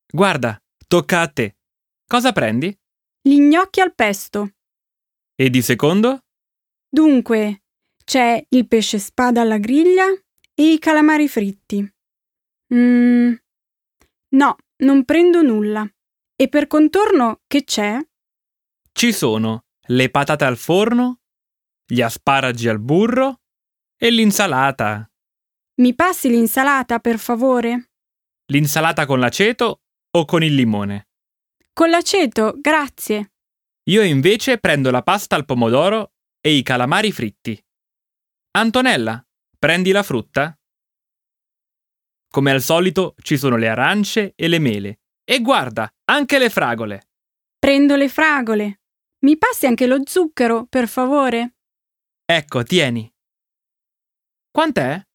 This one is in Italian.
Guarda, tocca a te. Cosa prendi? Gli gnocchi al pesto. E di secondo? Dunque, c'è il pesce spada alla griglia e i calamari fritti. No, non prendo nulla. E per contorno che c'è? Ci sono le patate al forno, gli asparagi al burro e l'insalata. Mi passi l'insalata, per favore? L'insalata con l'aceto o con il limone? Con l'aceto, grazie. Io invece prendo la pasta al pomodoro e i calamari fritti. Antonella, prendi la frutta? Come al solito ci sono le arance e le mele. E guarda, anche le fragole. Prendo le fragole. Mi passi anche lo zucchero, per favore? Ecco, tieni. Quant'è?